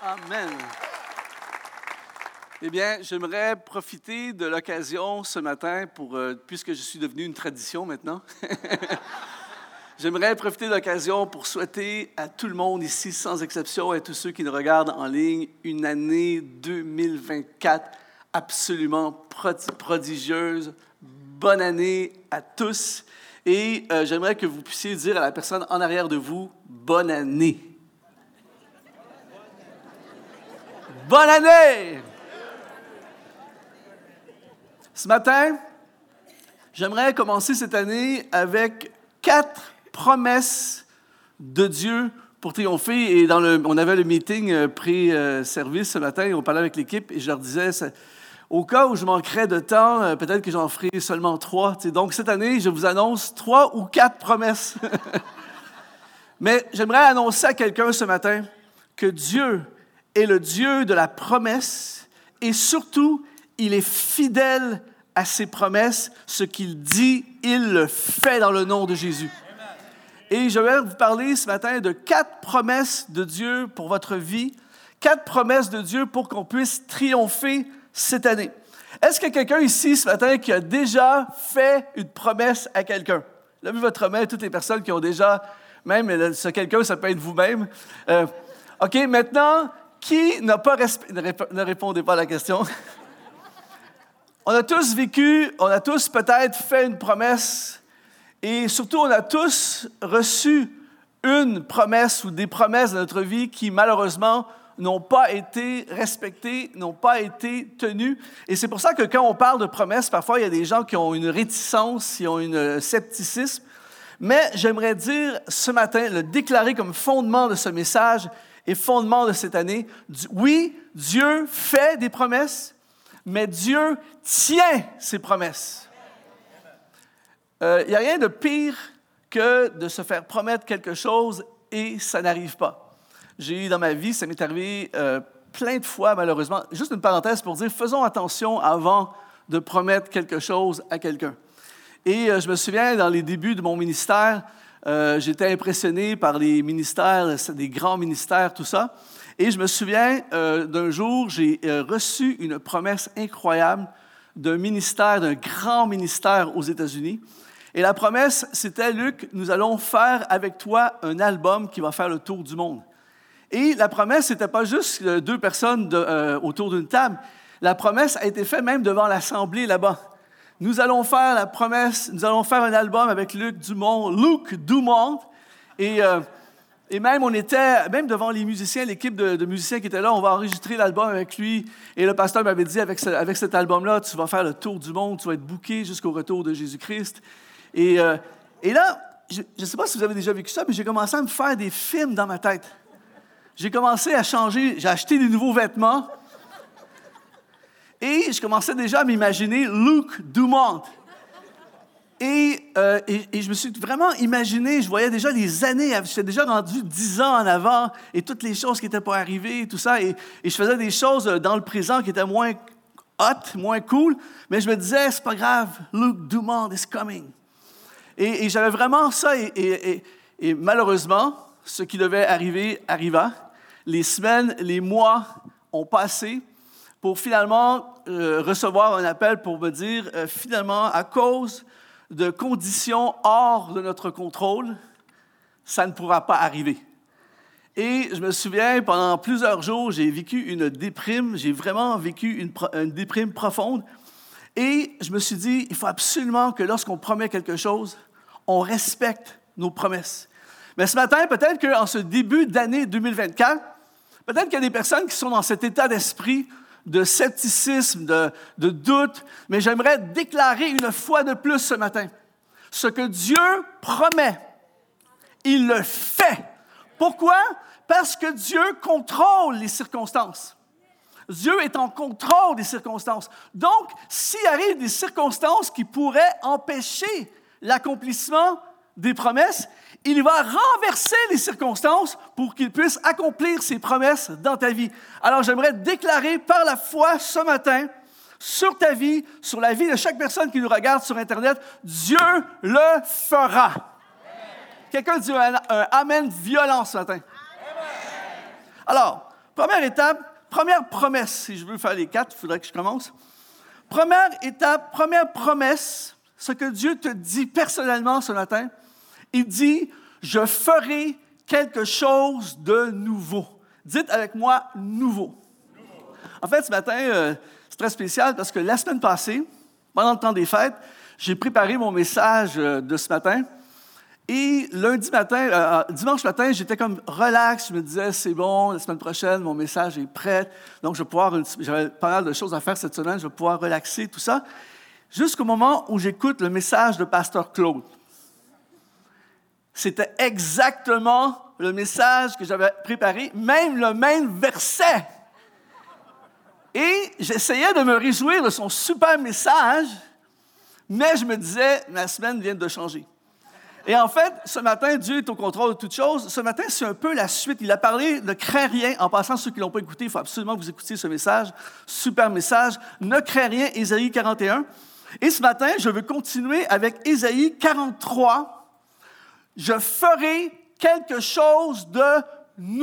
Amen. Eh bien, j'aimerais profiter de l'occasion ce matin puisque je suis devenu une tradition maintenant, j'aimerais profiter de l'occasion pour souhaiter à tout le monde ici, sans exception, et à tous ceux qui nous regardent en ligne, une année 2024 absolument prodigieuse. Bonne année à tous. Et j'aimerais que vous puissiez dire à la personne en arrière de vous, bonne année. Bonne année! Ce matin, j'aimerais commencer cette année avec 4 promesses de Dieu pour triompher. Et on avait le meeting pré-service ce matin et on parlait avec l'équipe et je leur disais, au cas où je manquerais de temps, peut-être que j'en ferai seulement 3. Donc cette année, je vous annonce 3 ou 4 promesses. Mais j'aimerais annoncer à quelqu'un ce matin que Dieu est le Dieu de la promesse et surtout, il est fidèle à ses promesses. Ce qu'il dit, il le fait dans le nom de Jésus. Et je vais vous parler ce matin de 4 promesses de Dieu pour votre vie, 4 promesses de Dieu pour qu'on puisse triompher cette année. Est-ce qu'il y a quelqu'un ici ce matin qui a déjà fait une promesse à quelqu'un? Levez votre main, toutes les personnes qui ont déjà, même ce quelqu'un, ça peut être vous-même. OK, maintenant, qui n'a pas ne répondez pas à la question. On a tous vécu, on a tous peut-être fait une promesse et surtout, on a tous reçu une promesse ou des promesses dans notre vie qui, malheureusement, n'ont pas été respectées, n'ont pas été tenues. Et c'est pour ça que quand on parle de promesses, parfois, il y a des gens qui ont une réticence, qui ont un scepticisme. Mais j'aimerais dire ce matin, le déclarer comme fondement de ce message et fondement de cette année. Oui, Dieu fait des promesses, mais Dieu tient ses promesses. Il n'y a rien de pire que de se faire promettre quelque chose et ça n'arrive pas. J'ai eu dans ma vie, ça m'est arrivé plein de fois, malheureusement. Juste une parenthèse pour dire, faisons attention avant de promettre quelque chose à quelqu'un. Et je me souviens, dans les débuts de mon ministère, j'étais impressionné par les ministères, des grands ministères, tout ça. Et je me souviens d'un jour, j'ai reçu une promesse incroyable d'un ministère, d'un grand ministère aux États-Unis. Et la promesse, c'était, Luc, nous allons faire avec toi un album qui va faire le tour du monde. Et la promesse, ce n'était pas juste 2 personnes autour d'une table. La promesse a été faite même devant l'Assemblée là-bas. Nous allons faire la promesse, nous allons faire un album avec Luc Dumont. Et même, on était, même devant les musiciens, l'équipe de musiciens qui était là, on va enregistrer l'album avec lui. Et le pasteur m'avait dit, avec cet album-là, tu vas faire le tour du monde, tu vas être booké jusqu'au retour de Jésus-Christ. Et là, je ne sais pas si vous avez déjà vécu ça, mais j'ai commencé à me faire des films dans ma tête. J'ai commencé à changer, j'ai acheté des nouveaux vêtements. Et je commençais déjà à m'imaginer Luc Dumont. Et je me suis vraiment imaginé, je voyais déjà les années, j'étais déjà rendu 10 ans en avant, et toutes les choses qui n'étaient pas arrivées, tout ça, et je faisais des choses dans le présent qui étaient moins hot, moins cool, mais je me disais, c'est pas grave, Luc Dumont is coming. Et j'avais vraiment ça, et malheureusement, ce qui devait arriver arriva. Les semaines, les mois ont passé pour finalement recevoir un appel pour me dire, finalement, à cause de conditions hors de notre contrôle, ça ne pourra pas arriver. Et je me souviens, pendant plusieurs jours, j'ai vécu une déprime, j'ai vraiment vécu une déprime profonde. Et je me suis dit, il faut absolument que lorsqu'on promet quelque chose, on respecte nos promesses. Mais ce matin, peut-être qu'en ce début d'année 2024, peut-être qu'il y a des personnes qui sont dans cet état d'esprit de scepticisme, de doute, mais j'aimerais déclarer une fois de plus ce matin, ce que Dieu promet, il le fait. Pourquoi? Parce que Dieu contrôle les circonstances. Dieu est en contrôle des circonstances. Donc, s'il arrive des circonstances qui pourraient empêcher l'accomplissement des promesses, il va renverser les circonstances pour qu'il puisse accomplir ses promesses dans ta vie. Alors, j'aimerais déclarer par la foi ce matin, sur ta vie, sur la vie de chaque personne qui nous regarde sur Internet, Dieu le fera. Amen. Quelqu'un dit un amen violent ce matin. Amen. Alors, Première étape, première promesse. Si je veux faire les 4, il faudrait que je commence. Première étape, première promesse, ce que Dieu te dit personnellement ce matin, il dit, je ferai quelque chose de nouveau. Dites avec moi, nouveau. En fait, ce matin, c'est très spécial parce que la semaine passée, pendant le temps des fêtes, j'ai préparé mon message de ce matin. Et dimanche matin, j'étais comme relax. Je me disais, c'est bon, la semaine prochaine, mon message est prêt. Donc, j'avais pas mal de choses à faire cette semaine. Je vais pouvoir relaxer, tout ça. Jusqu'au moment où j'écoute le message de Pasteur Claude. C'était exactement le message que j'avais préparé, même le même verset. Et j'essayais de me réjouir de son super message, mais je me disais, ma semaine vient de changer. Et en fait, ce matin, Dieu est au contrôle de toutes choses. Ce matin, c'est un peu la suite. Il a parlé de « crains rien ». En passant, ceux qui ne l'ont pas écouté, il faut absolument que vous écoutiez ce message. Super message. « Ne crains rien », Ésaïe 41. Et ce matin, je veux continuer avec Ésaïe 43. « Je ferai quelque chose de nouveau ».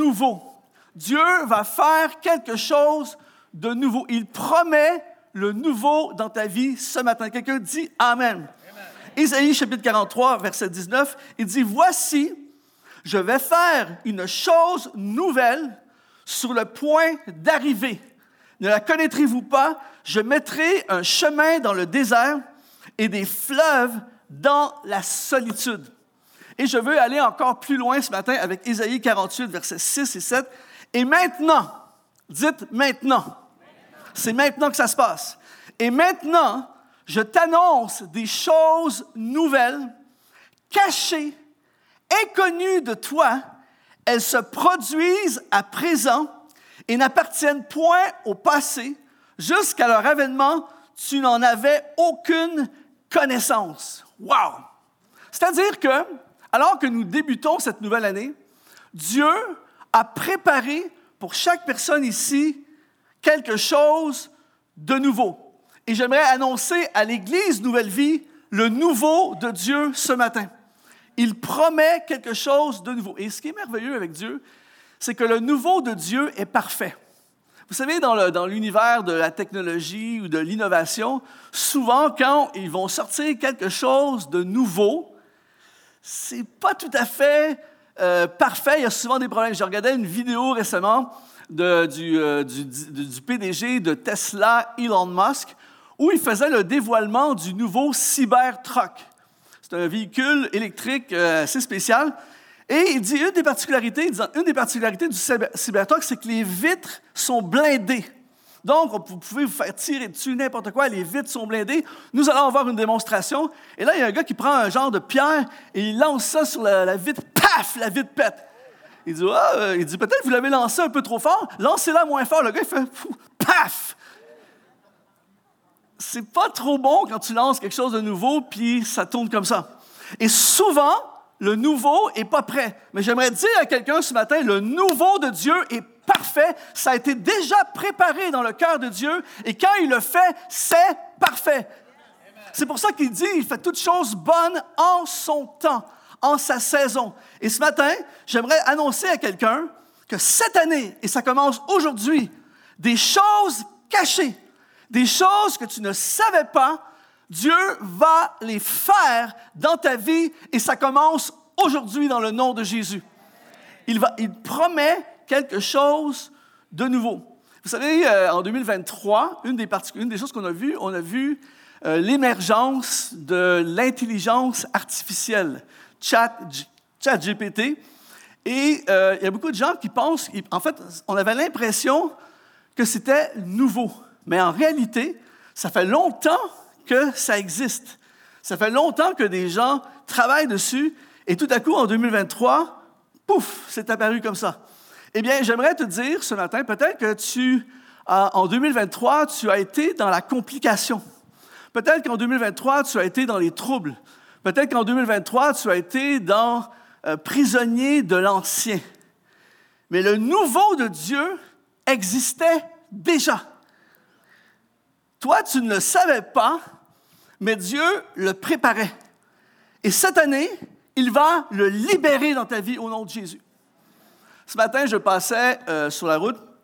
Dieu va faire quelque chose de nouveau. Il promet le nouveau dans ta vie ce matin. Quelqu'un dit « Amen ». Ésaïe, chapitre 43, verset 19, il dit « Voici, je vais faire une chose nouvelle sur le point d'arriver. Ne la connaîtrez-vous pas? Je mettrai un chemin dans le désert et des fleuves dans la solitude. » Et je veux aller encore plus loin ce matin avec Ésaïe 48, versets 6 et 7. « Et maintenant, dites maintenant, c'est maintenant que ça se passe. Et maintenant, je t'annonce des choses nouvelles, cachées, inconnues de toi. Elles se produisent à présent et n'appartiennent point au passé. Jusqu'à leur avènement, tu n'en avais aucune connaissance. » Wow! C'est-à-dire que, alors que nous débutons cette nouvelle année, Dieu a préparé pour chaque personne ici quelque chose de nouveau. Et j'aimerais annoncer à l'Église Nouvelle Vie le nouveau de Dieu ce matin. Il promet quelque chose de nouveau. Et ce qui est merveilleux avec Dieu, c'est que le nouveau de Dieu est parfait. Vous savez, dans l'univers de la technologie ou de l'innovation, souvent, quand ils vont sortir quelque chose de nouveau, c'est pas tout à fait parfait. Il y a souvent des problèmes. J'ai regardé une vidéo récemment du PDG de Tesla, Elon Musk, où il faisait le dévoilement du nouveau Cybertruck. C'est un véhicule électrique assez spécial. Et il dit une des particularités du Cybertruck, c'est que les vitres sont blindées. Donc, vous pouvez vous faire tirer dessus n'importe quoi, les vitres sont blindées. Nous allons avoir une démonstration. Et là, il y a un gars qui prend un genre de pierre et il lance ça sur la vitre. Paf! La vitre pète. Il dit, peut-être que vous l'avez lancé un peu trop fort. Lancez-la moins fort. Le gars, il fait paf! C'est pas trop bon quand tu lances quelque chose de nouveau, puis ça tourne comme ça. Et souvent, le nouveau n'est pas prêt. Mais j'aimerais dire à quelqu'un ce matin, le nouveau de Dieu est parfait. Ça a été déjà préparé dans le cœur de Dieu. Et quand il le fait, c'est parfait. C'est pour ça qu'il dit, il fait toutes choses bonnes en son temps, en sa saison. Et ce matin, j'aimerais annoncer à quelqu'un que cette année, et ça commence aujourd'hui, des choses cachées, des choses que tu ne savais pas, Dieu va les faire dans ta vie et ça commence aujourd'hui dans le nom de Jésus. Il promet quelque chose de nouveau. Vous savez, en 2023, une des choses qu'on a vues, on a vu l'émergence de l'intelligence artificielle, ChatGPT. Et il y a beaucoup de gens qui pensent, en fait, on avait l'impression que c'était nouveau. Mais en réalité, ça fait longtemps que ça existe. Ça fait longtemps que des gens travaillent dessus et tout à coup, en 2023, pouf, c'est apparu comme ça. Eh bien, j'aimerais te dire ce matin, peut-être que en 2023, tu as été dans la complication. Peut-être qu'en 2023, tu as été dans les troubles. Peut-être qu'en 2023, tu as été prisonnier de l'ancien. Mais le nouveau de Dieu existait déjà. Toi, tu ne le savais pas, mais Dieu le préparait. Et cette année, il va le libérer dans ta vie au nom de Jésus. Ce matin, je passais sur la route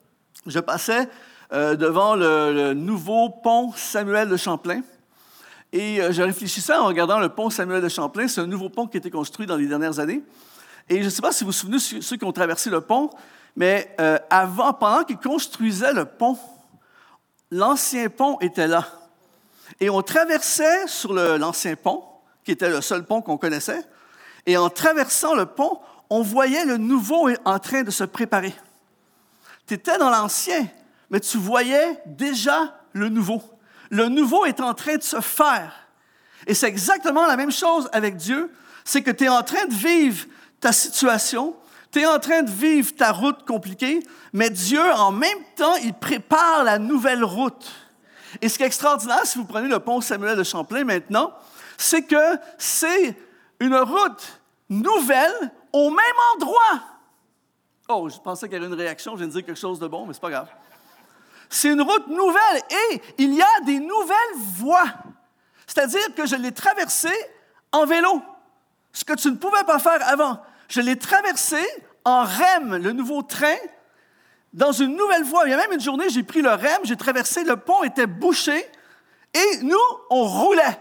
je passais devant le nouveau pont Samuel de Champlain. Et je réfléchissais en regardant le pont Samuel de Champlain. C'est un nouveau pont qui a été construit dans les dernières années. Et je ne sais pas si vous vous souvenez, ceux qui ont traversé le pont, mais pendant qu'ils construisaient le pont, l'ancien pont était là. Et on traversait sur l'ancien pont, qui était le seul pont qu'on connaissait. Et en traversant le pont, on voyait le nouveau en train de se préparer. Tu étais dans l'ancien, mais tu voyais déjà le nouveau. Le nouveau est en train de se faire. Et c'est exactement la même chose avec Dieu. C'est que tu es en train de vivre ta situation, tu es en train de vivre ta route compliquée, mais Dieu, en même temps, il prépare la nouvelle route. Et ce qui est extraordinaire, si vous prenez le pont Samuel de Champlain maintenant, c'est que c'est une route nouvelle au même endroit. Oh, je pensais qu'il y avait une réaction, je viens de dire quelque chose de bon, mais c'est pas grave. C'est une route nouvelle et il y a des nouvelles voies. C'est-à-dire que je l'ai traversée en vélo, ce que tu ne pouvais pas faire avant. Je l'ai traversée en REM, le nouveau train, dans une nouvelle voie. Il y a même une journée, j'ai pris le REM, j'ai traversé, le pont était bouché et nous, on roulait.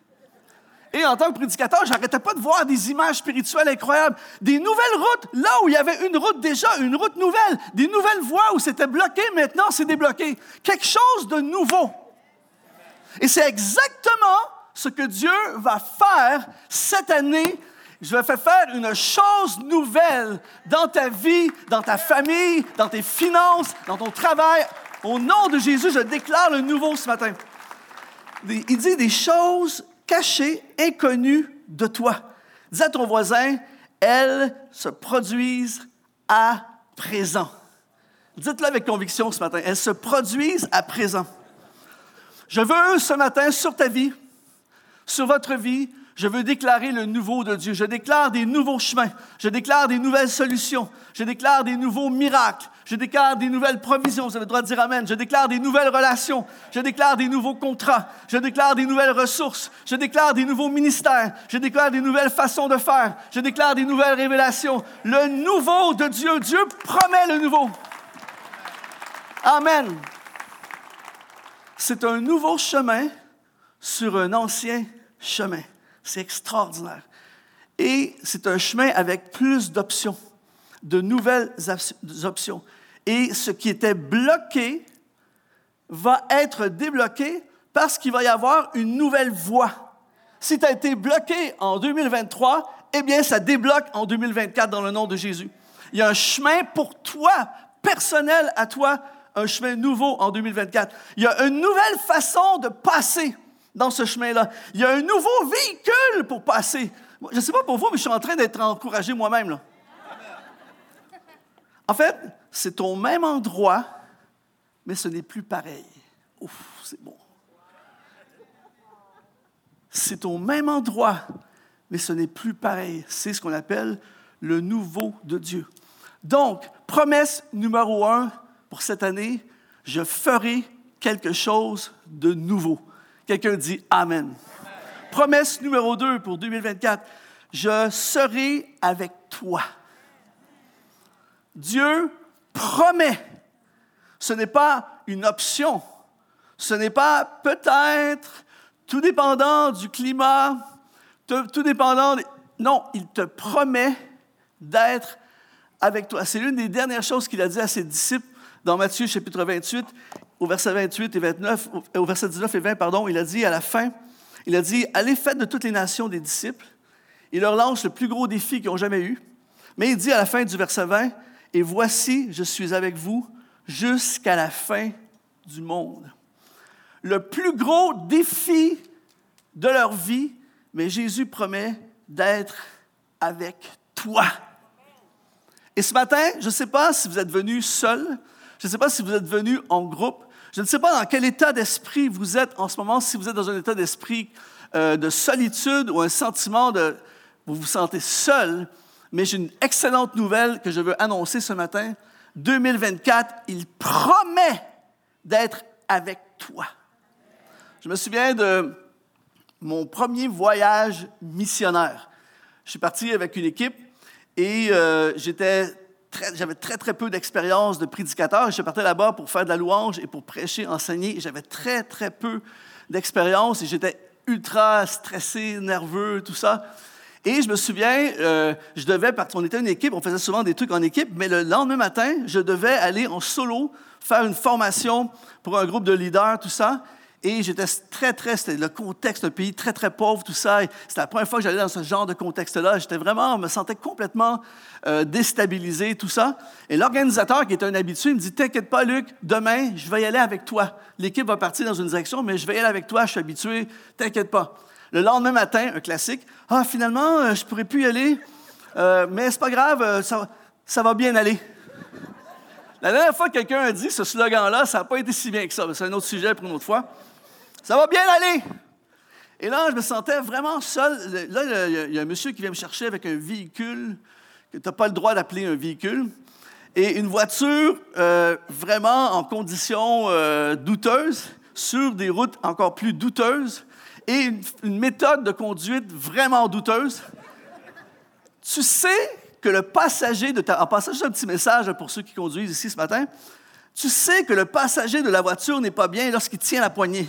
Et en tant que prédicateur, je n'arrêtais pas de voir des images spirituelles incroyables. Des nouvelles routes, là où il y avait une route déjà, une route nouvelle. Des nouvelles voies où c'était bloqué, maintenant c'est débloqué. Quelque chose de nouveau. Et c'est exactement ce que Dieu va faire cette année. Je vais faire une chose nouvelle dans ta vie, dans ta famille, dans tes finances, dans ton travail. Au nom de Jésus, je déclare le nouveau ce matin. Il dit des choses cachées, inconnues de toi. Dis à ton voisin, elles se produisent à présent. Dites-le avec conviction ce matin, elles se produisent à présent. Je veux ce matin sur ta vie, sur votre vie, je veux déclarer le nouveau de Dieu. Je déclare des nouveaux chemins. Je déclare des nouvelles solutions. Je déclare des nouveaux miracles. Je déclare des nouvelles provisions. Vous avez le droit de dire Amen. Je déclare des nouvelles relations. Je déclare des nouveaux contrats. Je déclare des nouvelles ressources. Je déclare des nouveaux ministères. Je déclare des nouvelles façons de faire. Je déclare des nouvelles révélations. Le nouveau de Dieu. Dieu promet le nouveau. Amen. C'est un nouveau chemin sur un ancien chemin. C'est extraordinaire. Et c'est un chemin avec plus d'options, de nouvelles options. Et ce qui était bloqué va être débloqué parce qu'il va y avoir une nouvelle voie. Si tu as été bloqué en 2023, eh bien, ça débloque en 2024 dans le nom de Jésus. Il y a un chemin pour toi, personnel à toi, un chemin nouveau en 2024. Il y a une nouvelle façon de passer dans ce chemin-là. Il y a un nouveau véhicule pour passer. Je ne sais pas pour vous, mais je suis en train d'être encouragé moi-même, là. En fait, c'est au même endroit, mais ce n'est plus pareil. Ouf, c'est bon. C'est au même endroit, mais ce n'est plus pareil. C'est ce qu'on appelle le nouveau de Dieu. Donc, promesse numéro 1 pour cette année, je ferai quelque chose de nouveau. Quelqu'un dit Amen. Amen. Promesse numéro 2 pour 2024. Je serai avec toi. Dieu promet. Ce n'est pas une option. Ce n'est pas peut-être, tout dépendant du climat, tout dépendant... Non, il te promet d'être avec toi. C'est l'une des dernières choses qu'il a dit à ses disciples dans Matthieu chapitre 28. Au verset 28 et 29, au verset 19 et 20, pardon, il a dit à la fin, il a dit « Allez, faites de toutes les nations des disciples. » Il leur lance le plus gros défi qu'ils ont jamais eu. Mais il dit à la fin du verset 20, « Et voici, je suis avec vous jusqu'à la fin du monde. » Le plus gros défi de leur vie, mais Jésus promet d'être avec toi. Et ce matin, je ne sais pas si vous êtes venu seul, je ne sais pas si vous êtes venu en groupe, je ne sais pas dans quel état d'esprit vous êtes en ce moment, si vous êtes dans un état d'esprit de solitude ou un sentiment de vous vous sentez seul, mais j'ai une excellente nouvelle que je veux annoncer ce matin. 2024, il promet d'être avec toi. Je me souviens de mon premier voyage missionnaire. Je suis parti avec une équipe et j'étais j'avais très, très peu d'expérience de prédicateur. Je partais là-bas pour faire de la louange et pour prêcher, enseigner. J'avais très, très peu d'expérience et j'étais ultra stressé, nerveux, tout ça. Et je me souviens, on était une équipe, on faisait souvent des trucs en équipe, mais le lendemain matin, je devais aller en solo, faire une formation pour un groupe de leaders, tout ça. Et c'était le contexte, un pays très, très pauvre, tout ça. Et c'était la première fois que j'allais dans ce genre de contexte-là. Je me sentais complètement déstabilisé, tout ça. Et l'organisateur, qui était un habitué, me dit, « T'inquiète pas, Luc, demain, je vais y aller avec toi. L'équipe va partir dans une direction, mais je vais y aller avec toi, je suis habitué, t'inquiète pas. » Le lendemain matin, un classique, « Ah, finalement, je pourrais plus y aller, mais c'est pas grave, ça va bien aller. » La dernière fois que quelqu'un a dit ce slogan-là, ça n'a pas été si bien que ça. C'est un autre sujet pour une autre fois. Ça va bien aller! Et là, je me sentais vraiment seul. Là, il y a un monsieur qui vient me chercher avec un véhicule que tu n'as pas le droit d'appeler un véhicule. Et une voiture vraiment en conditions douteuses, sur des routes encore plus douteuses, et une méthode de vraiment douteuse. Tu sais que le passager en passant, juste un petit message pour ceux qui conduisent ici ce matin, tu sais que le passager de la voiture n'est pas bien lorsqu'il tient la poignée.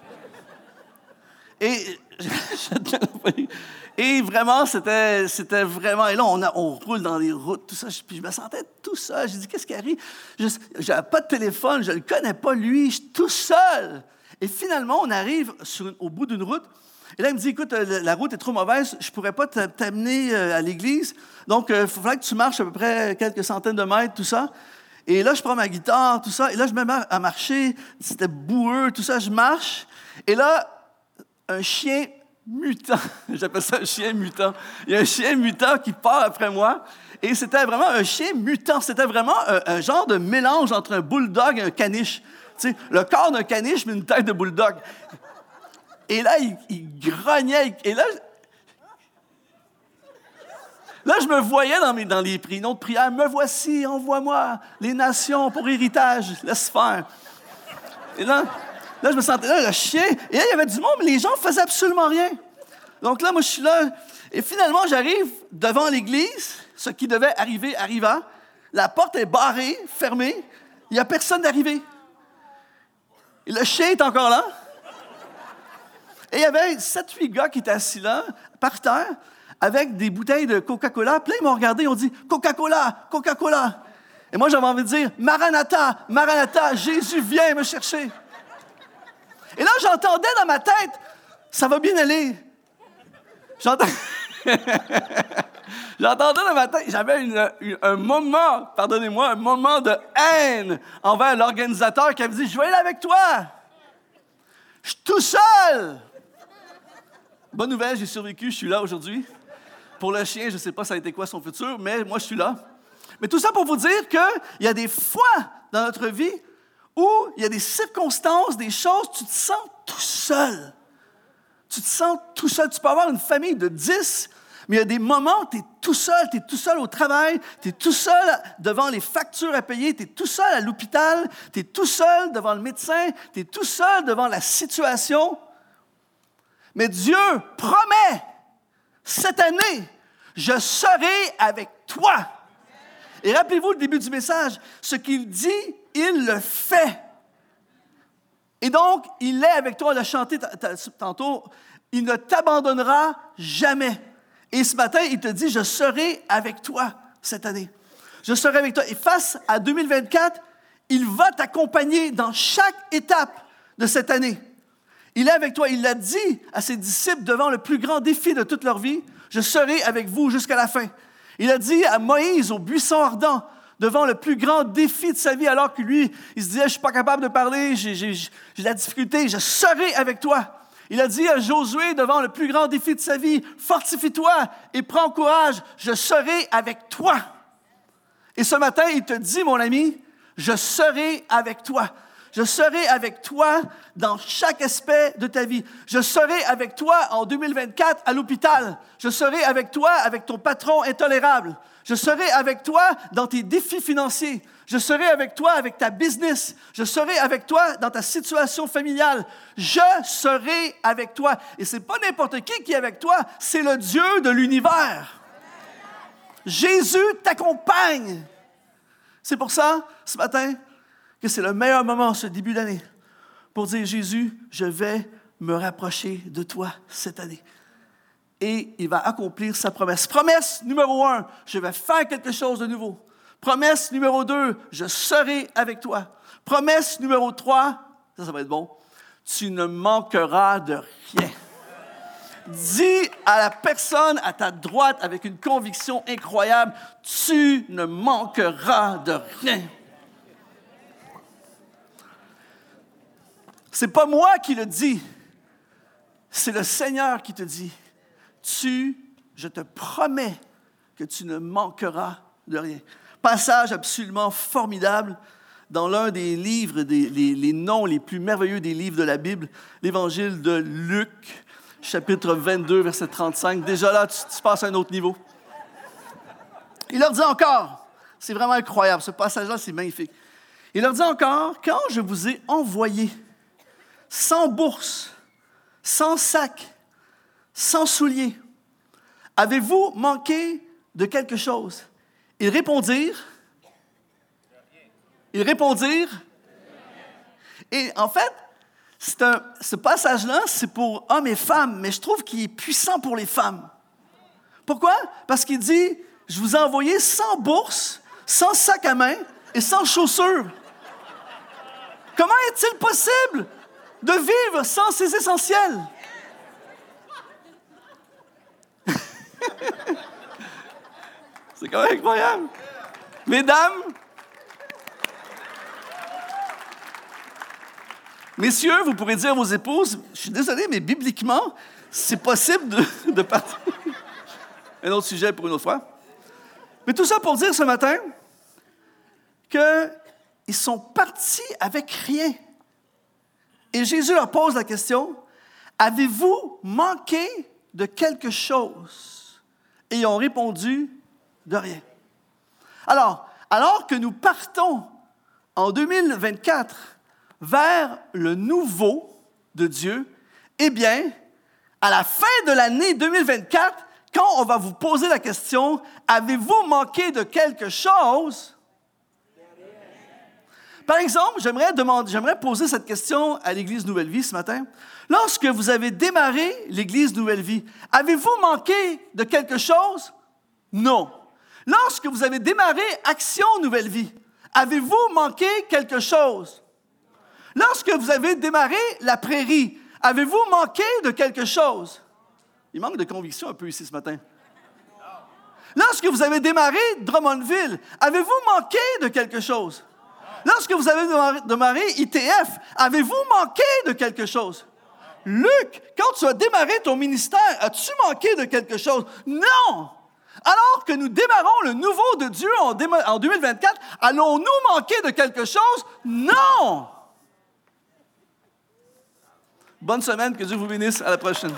Et vraiment, c'était vraiment... Et là, on roule dans les routes, tout ça. Puis je me sentais tout seul. J'ai dit, qu'est-ce qui arrive? Je n'avais pas de téléphone, je ne le connais pas, lui. Je suis tout seul. Et finalement, on arrive au bout d'une route. Et là, il me dit, écoute, la route est trop mauvaise, je ne pourrais pas t'amener à l'église. Donc, il faudrait que tu marches à peu près quelques centaines de mètres, tout ça. Et là, je prends ma guitare, tout ça. Et là, je me mets à marcher. C'était boueux, tout ça. Je marche. Et là, un chien mutant, j'appelle ça un chien mutant. Il y a un chien mutant qui part après moi. Et c'était vraiment un chien mutant. C'était vraiment un genre de mélange entre un bulldog et un caniche. Tu sais, le corps d'un caniche, mais une tête de bulldog. Et là, il grognait. Et là, je me voyais dans les noms de prière. « Me voici, envoie-moi les nations pour héritage. Laisse faire. » Et là, je me sentais là, le chien. Et là, il y avait du monde, mais les gens ne faisaient absolument rien. Donc là, moi, je suis là. Et finalement, j'arrive devant l'église. Ce qui devait arriver arriva. La porte est barrée, fermée. Il n'y a personne d'arrivé. Et le chien est encore là. Et il y avait 7-8 gars qui étaient assis là, par terre, avec des bouteilles de Coca-Cola. Puis là, ils m'ont regardé, ils ont dit « Coca-Cola, Coca-Cola ». Et moi, j'avais envie de dire « Maranatha, Maranatha, Jésus, viens me chercher ». Et là, j'entendais dans ma tête « Ça va bien aller ». J'entendais dans ma tête, j'avais un moment, pardonnez-moi, un moment de haine envers l'organisateur qui avait dit « Je vais aller avec toi ». Je suis tout seul. Bonne nouvelle, j'ai survécu, je suis là aujourd'hui. Pour le chien, je ne sais pas ça a été quoi son futur, mais moi, je suis là. Mais tout ça pour vous dire qu'il y a des fois dans notre vie où il y a des circonstances, des choses, tu te sens tout seul. Tu te sens tout seul. Tu peux avoir une famille de 10, mais il y a des moments où tu es tout seul au travail, tu es tout seul devant les factures à payer, tu es tout seul à l'hôpital, tu es tout seul devant le médecin, tu es tout seul devant la situation. Mais Dieu promet, cette année, je serai avec toi. Et rappelez-vous le début du message, ce qu'il dit, il le fait. Et donc, il est avec toi, on l'a chanté tantôt, il ne t'abandonnera jamais. Et ce matin, il te dit, je serai avec toi cette année. Je serai avec toi. Et face à 2024, il va t'accompagner dans chaque étape de cette année. Il est avec toi. Il l'a dit à ses disciples devant le plus grand défi de toute leur vie, je serai avec vous jusqu'à la fin. Il a dit à Moïse au buisson ardent, devant le plus grand défi de sa vie, alors que lui, il se disait, je ne suis pas capable de parler, j'ai de la difficulté, je serai avec toi. Il a dit à Josué, devant le plus grand défi de sa vie, fortifie-toi et prends courage, je serai avec toi. Et ce matin, il te dit, mon ami, je serai avec toi. Je serai avec toi dans chaque aspect de ta vie. Je serai avec toi en 2024 à l'hôpital. Je serai avec toi avec ton patron intolérable. Je serai avec toi dans tes défis financiers. Je serai avec toi avec ta business. Je serai avec toi dans ta situation familiale. Je serai avec toi. Et ce n'est pas n'importe qui est avec toi, c'est le Dieu de l'univers. Jésus t'accompagne. C'est pour ça, ce matin, que c'est le meilleur moment, ce début d'année, pour dire, Jésus, je vais me rapprocher de toi cette année. Et il va accomplir sa promesse. Promesse numéro 1, je vais faire quelque chose de nouveau. Promesse numéro 2, je serai avec toi. Promesse numéro 3, ça va être bon, tu ne manqueras de rien. Dis à la personne à ta droite avec une conviction incroyable, tu ne manqueras de rien. C'est pas moi qui le dis, c'est le Seigneur qui te dit, je te promets que tu ne manqueras de rien. Passage absolument formidable dans l'un des livres, les noms les plus merveilleux des livres de la Bible, l'Évangile de Luc, chapitre 22, verset 35. Déjà là, tu passes à un autre niveau. Il leur dit encore, c'est vraiment incroyable, ce passage-là, c'est magnifique. Il leur dit encore, quand je vous ai envoyé sans bourse, sans sac, sans souliers, avez-vous manqué de quelque chose? Ils répondirent. Et en fait, ce passage-là, c'est pour hommes et femmes, mais je trouve qu'il est puissant pour les femmes. Pourquoi? Parce qu'il dit, je vous ai envoyé sans bourse, sans sac à main et sans chaussures. Comment est-il possible de vivre sans ces essentiels? C'est quand même incroyable. Mesdames, messieurs, vous pourrez dire à vos épouses, je suis désolé, mais bibliquement, c'est possible de partir. Un autre sujet pour une autre fois. Mais tout ça pour dire ce matin qu'ils sont partis avec rien. Et Jésus leur pose la question, avez-vous manqué de quelque chose? Et ils ont répondu, de rien. Alors que nous partons en 2024 vers le nouveau de Dieu, eh bien, à la fin de l'année 2024, quand on va vous poser la question, avez-vous manqué de quelque chose? Par exemple, j'aimerais poser cette question à l'Église Nouvelle Vie ce matin. Lorsque vous avez démarré l'Église Nouvelle Vie, avez-vous manqué de quelque chose? Non. Lorsque vous avez démarré Action Nouvelle Vie, avez-vous manqué quelque chose? Lorsque vous avez démarré la prairie, avez-vous manqué de quelque chose? Il manque de conviction un peu ici ce matin. Lorsque vous avez démarré Drummondville, avez-vous manqué de quelque chose? Lorsque vous avez démarré ITF, avez-vous manqué de quelque chose? Luc, quand tu as démarré ton ministère, as-tu manqué de quelque chose? Non! Alors que nous démarrons le nouveau de Dieu en 2024, allons-nous manquer de quelque chose? Non! Bonne semaine, que Dieu vous bénisse. À la prochaine.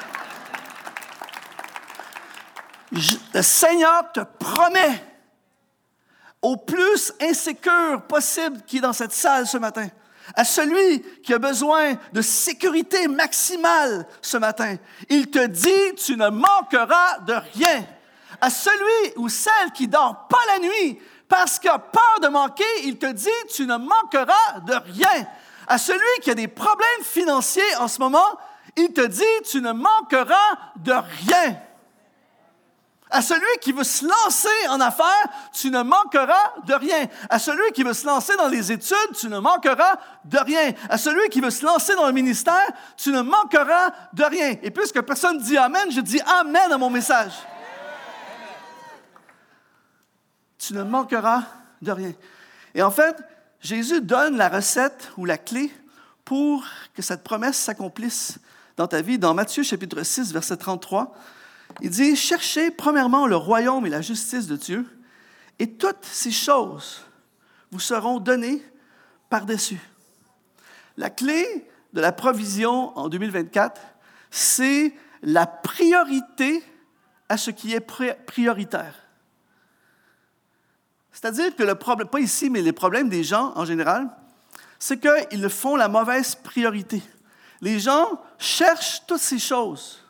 Le Seigneur te promet, au plus insécure possible qui est dans cette salle ce matin, à celui qui a besoin de sécurité maximale ce matin, il te dit, tu ne manqueras de rien. À celui ou celle qui dort pas la nuit parce qu'il a peur de manquer, il te dit, tu ne manqueras de rien. À celui qui a des problèmes financiers en ce moment, il te dit, tu ne manqueras de rien. À celui qui veut se lancer en affaires, tu ne manqueras de rien. À celui qui veut se lancer dans les études, tu ne manqueras de rien. À celui qui veut se lancer dans le ministère, tu ne manqueras de rien. Et puisque personne dit Amen, je dis Amen à mon message. Tu ne manqueras de rien. Et en fait, Jésus donne la recette ou la clé pour que cette promesse s'accomplisse dans ta vie. Dans Matthieu chapitre 6, verset 33, il dit « Cherchez premièrement le royaume et la justice de Dieu, et toutes ces choses vous seront données par-dessus. » La clé de la provision en 2024, c'est la priorité à ce qui est prioritaire. C'est-à-dire que le problème, pas ici, mais les problèmes des gens en général, c'est qu'ils font la mauvaise priorité. Les gens cherchent toutes ces choses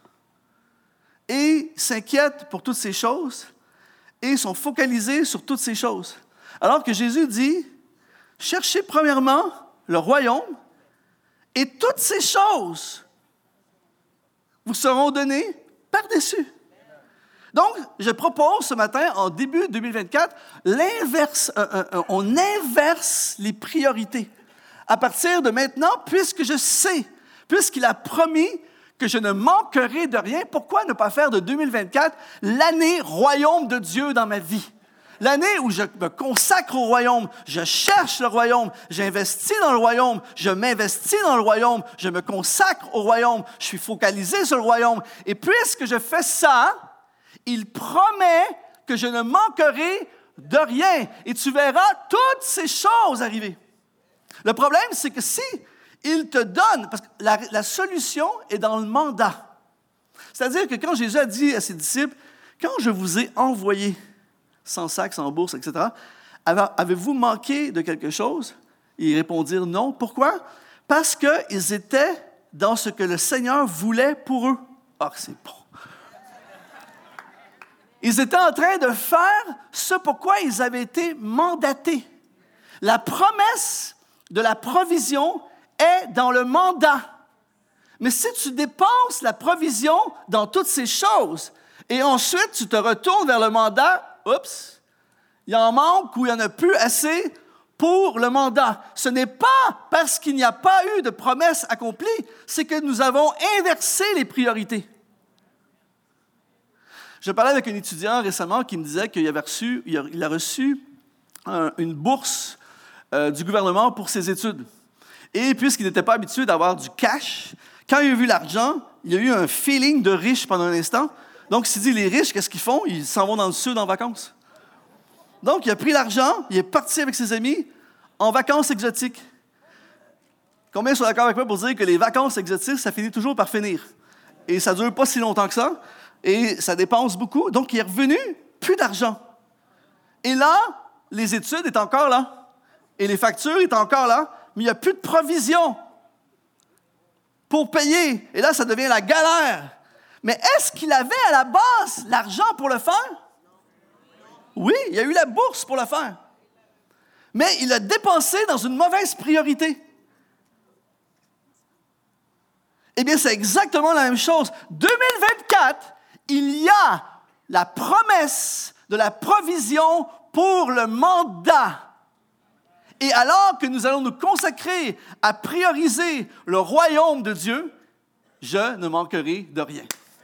et s'inquiètent pour toutes ces choses et sont focalisés sur toutes ces choses. Alors que Jésus dit, cherchez premièrement le royaume et toutes ces choses vous seront données par-dessus. Donc, je propose ce matin, en début 2024, on inverse les priorités. À partir de maintenant, puisque je sais, puisqu'il a promis que je ne manquerai de rien, pourquoi ne pas faire de 2024 l'année royaume de Dieu dans ma vie? L'année où je me consacre au royaume, je cherche le royaume, j'investis dans le royaume, je m'investis dans le royaume, je me consacre au royaume, je suis focalisé sur le royaume. Et puisque je fais ça, il promet que je ne manquerai de rien. Et tu verras toutes ces choses arriver. Le problème, c'est que si il te donne, parce que la solution est dans le mandat. C'est-à-dire que quand Jésus a dit à ses disciples, quand je vous ai envoyé, sans sac, sans bourse, etc., avez-vous manqué de quelque chose? Ils répondirent non. Pourquoi? Parce qu'ils étaient dans ce que le Seigneur voulait pour eux. Ah, c'est bon. Ils étaient en train de faire ce pourquoi ils avaient été mandatés. La promesse de la provision est dans le mandat. Mais si tu dépenses la provision dans toutes ces choses et ensuite tu te retournes vers le mandat, oups, il en manque ou il n'y en a plus assez pour le mandat. Ce n'est pas parce qu'il n'y a pas eu de promesse accomplie, c'est que nous avons inversé les priorités. Je parlais avec un étudiant récemment qui me disait qu'il a reçu une bourse du gouvernement pour ses études. Et puisqu'il n'était pas habitué d'avoir du cash, quand il a vu l'argent, il a eu un feeling de riche pendant un instant. Donc, il s'est dit, les riches, qu'est-ce qu'ils font? Ils s'en vont dans le sud en vacances. Donc, il a pris l'argent, il est parti avec ses amis en vacances exotiques. Combien sont d'accord avec moi pour dire que les vacances exotiques, ça finit toujours par finir? Et ça ne dure pas si longtemps que ça. Et ça dépense beaucoup. Donc, il est revenu, plus d'argent. Et là, les études sont encore là. Et les factures sont encore là. Mais il n'y a plus de provision pour payer. Et là, ça devient la galère. Mais est-ce qu'il avait à la base l'argent pour le faire? Oui, il y a eu la bourse pour le faire. Mais il a dépensé dans une mauvaise priorité. Eh bien, c'est exactement la même chose. 2024, il y a la promesse de la provision pour le mandat. Et alors que nous allons nous consacrer à prioriser le royaume de Dieu, je ne manquerai de rien.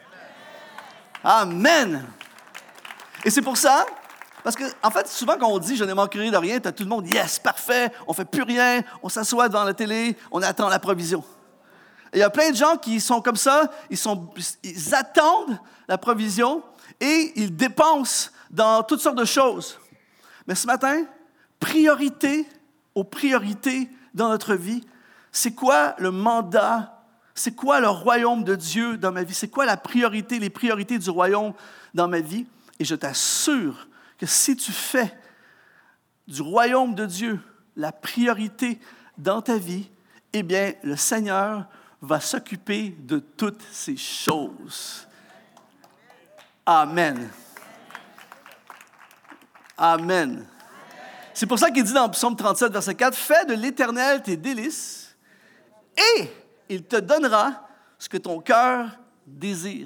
Amen. Et c'est pour ça, parce que, en fait, souvent quand on dit « je ne manquerai de rien », tu as tout le monde « yes, parfait, on ne fait plus rien, on s'assoit devant la télé, on attend la provision ». Et il y a plein de gens qui sont comme ça, ils attendent la provision et ils dépensent dans toutes sortes de choses. Mais ce matin, priorité aux priorités dans notre vie, c'est quoi le mandat? C'est quoi le royaume de Dieu dans ma vie? C'est quoi la priorité, les priorités du royaume dans ma vie? Et je t'assure que si tu fais du royaume de Dieu la priorité dans ta vie, eh bien, le Seigneur va s'occuper de toutes ces choses. Amen. Amen. C'est pour ça qu'il dit dans Psaume 37, verset 4, « Fais de l'Éternel tes délices et il te donnera ce que ton cœur désire. »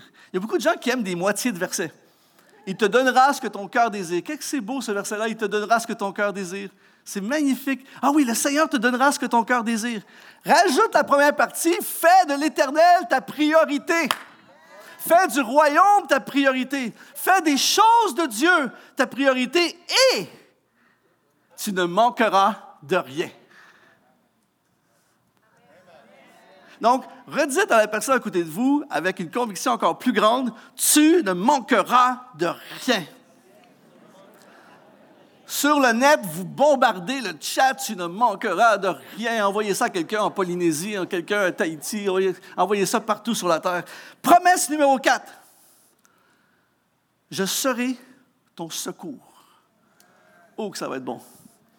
Il y a beaucoup de gens qui aiment des moitiés de versets. « Il te donnera ce que ton cœur désire. » Qu'est-ce que c'est beau ce verset-là, « Il te donnera ce que ton cœur désire. » C'est magnifique. Ah oui, le Seigneur te donnera ce que ton cœur désire. Rajoute la première partie, « Fais de l'Éternel ta priorité. » Fais du royaume ta priorité. Fais des choses de Dieu ta priorité et tu ne manqueras de rien. Donc, redites à la personne à côté de vous, avec une conviction encore plus grande, tu ne manqueras de rien. Sur le net, vous bombardez le chat, tu ne manqueras de rien. Envoyez ça à quelqu'un en Polynésie, à quelqu'un à Tahiti, envoyez ça partout sur la terre. Promesse numéro 4. Je serai ton secours. Oh, que ça va être bon.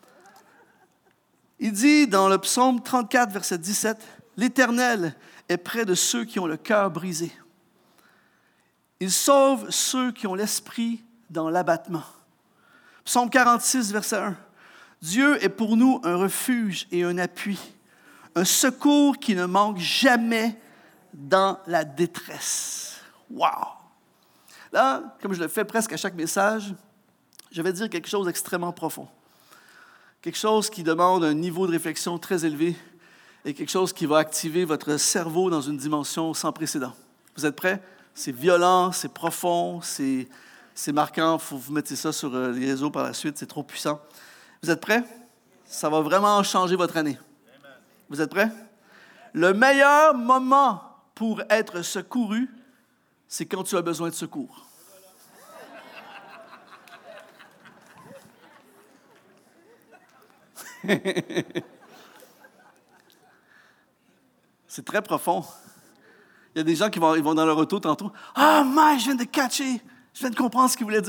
Il dit dans le psaume 34, verset 17, « L'Éternel est près de ceux qui ont le cœur brisé. Il sauve ceux qui ont l'esprit dans l'abattement. » Psaume 46, verset 1, Dieu est pour nous un refuge et un appui, un secours qui ne manque jamais dans la détresse. Wow! Là, comme je le fais presque à chaque message, je vais dire quelque chose d'extrêmement profond. Quelque chose qui demande un niveau de réflexion très élevé et quelque chose qui va activer votre cerveau dans une dimension sans précédent. Vous êtes prêts? C'est violent, c'est profond, c'est marquant. Il faut vous mettre ça sur les réseaux par la suite, c'est trop puissant. Vous êtes prêts? Ça va vraiment changer votre année. Vous êtes prêts? Le meilleur moment pour être secouru, c'est quand tu as besoin de secours. C'est très profond. Il y a des gens qui vont dans leur auto tantôt. « Ah, Mike, je viens de catcher. Je viens de comprendre ce qu'il voulait dire. »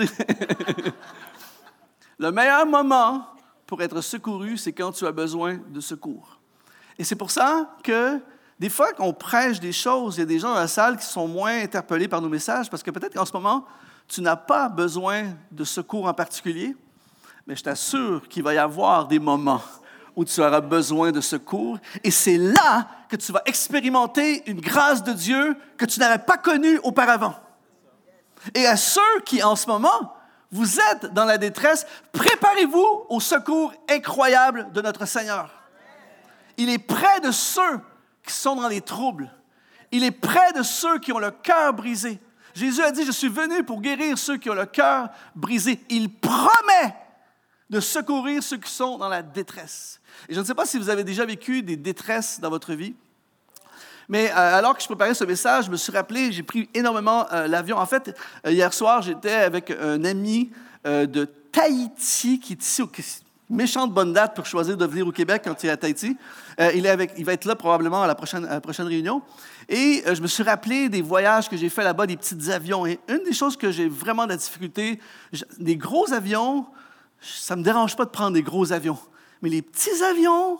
Le meilleur moment pour être secouru, c'est quand tu as besoin de secours. Et c'est pour ça que des fois qu'on prêche des choses, il y a des gens dans la salle qui sont moins interpellés par nos messages parce que peut-être qu'en ce moment, tu n'as pas besoin de secours en particulier, mais je t'assure qu'il va y avoir des moments où tu auras besoin de secours. Et c'est là que tu vas expérimenter une grâce de Dieu que tu n'avais pas connue auparavant. Et à ceux qui, en ce moment, vous êtes dans la détresse, préparez-vous au secours incroyable de notre Seigneur. Il est près de ceux qui sont dans les troubles. Il est près de ceux qui ont le cœur brisé. Jésus a dit, je suis venu pour guérir ceux qui ont le cœur brisé. Il promet de secourir ceux qui sont dans la détresse. Et je ne sais pas si vous avez déjà vécu des détresses dans votre vie, mais alors que je préparais ce message, je me suis rappelé, j'ai pris énormément l'avion. En fait, hier soir, j'étais avec un ami de Tahiti qui est ici, méchante bonne date pour choisir de venir au Québec quand il est à Tahiti. Il va être là probablement à la prochaine réunion. Et je me suis rappelé des voyages que j'ai faits là-bas, des petits avions. Et une des choses que j'ai vraiment de la difficulté, des gros avions, ça ne me dérange pas de prendre des gros avions. Mais les petits avions,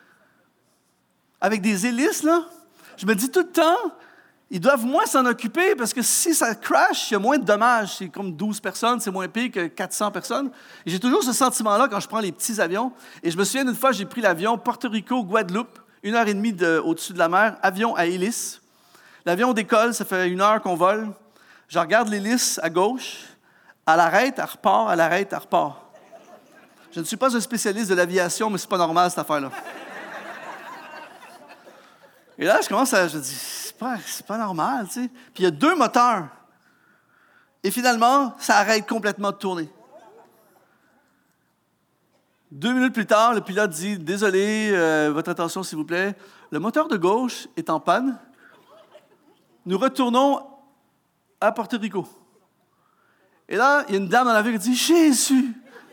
avec des hélices, là, je me dis tout le temps, ils doivent moins s'en occuper parce que si ça crash, il y a moins de dommages. C'est comme 12 personnes, c'est moins pire que 400 personnes. Et j'ai toujours ce sentiment-là quand je prends les petits avions. Et je me souviens d'une fois, j'ai pris l'avion Porto Rico, Guadeloupe, 1h30 au-dessus de la mer, avion à hélice. L'avion décolle, ça fait 1 heure qu'on vole. Je regarde l'hélice à gauche, elle arrête, elle repart, elle arrête, elle repart. Je ne suis pas un spécialiste de l'aviation, mais c'est pas normal, cette affaire-là. Et là, je dis, c'est pas normal, tu sais. Puis il y a 2 moteurs. Et finalement, ça arrête complètement de tourner. 2 minutes plus tard, le pilote dit, désolé, votre attention, s'il vous plaît. Le moteur de gauche est en panne. Nous retournons à Porto Rico. Et là, il y a une dame dans l'avion qui dit, Jésus!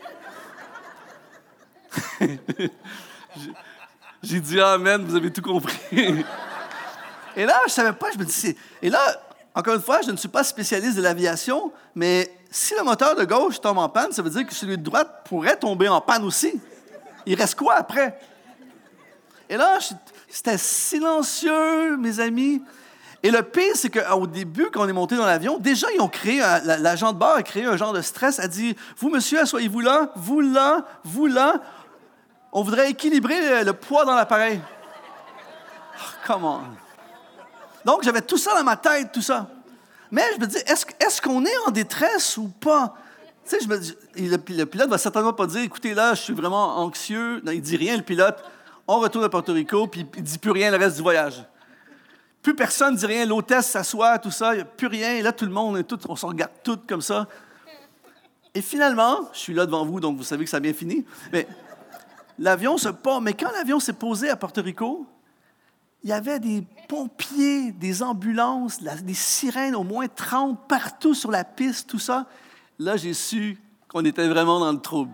J'ai dit amen, vous avez tout compris. Et là, je ne savais pas, je me dis, et là, encore une fois, je ne suis pas spécialiste de l'aviation, mais si le moteur de gauche tombe en panne, ça veut dire que celui de droite pourrait tomber en panne aussi. Il reste quoi après? Et là, c'était silencieux, mes amis. Et le pire, c'est qu'au début, quand on est monté dans l'avion, déjà, ils ont créé, l'agent de bord a créé un genre de stress, a dit, vous, monsieur, asseyez-vous là, vous là, vous là. On voudrait équilibrer le poids dans l'appareil. Oh, come on. Donc, j'avais tout ça dans ma tête, tout ça. Mais je me dis, est-ce qu'on est en détresse ou pas? Tu sais, je me dis, le pilote va certainement pas dire, écoutez, là, je suis vraiment anxieux. Non, il dit rien, le pilote. On retourne à Porto Rico, puis il dit plus rien le reste du voyage. Plus personne ne dit rien. L'hôtesse s'assoit, tout ça, il n'y a plus rien. Et là, tout le monde, on se regarde tous comme ça. Et finalement, je suis là devant vous, donc vous savez que ça a bien fini. Mais l'avion se pose. Mais quand l'avion s'est posé à Porto Rico, il y avait des pompiers, des ambulances, des sirènes, au moins 30 partout sur la piste, tout ça. Là, j'ai su qu'on était vraiment dans le trouble.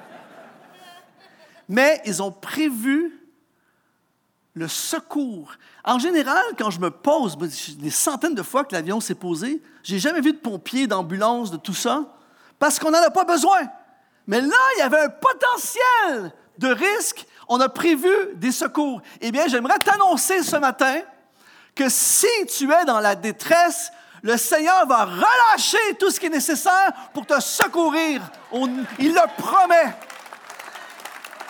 Mais ils ont prévu le secours. En général, quand je me pose, des centaines de fois que l'avion s'est posé, j'ai jamais vu de pompiers, d'ambulances, de tout ça, parce qu'on n'en a pas besoin. Mais là, il y avait un potentiel de risque. On a prévu des secours. Eh bien, j'aimerais t'annoncer ce matin que si tu es dans la détresse, le Seigneur va relâcher tout ce qui est nécessaire pour te secourir. Il le promet.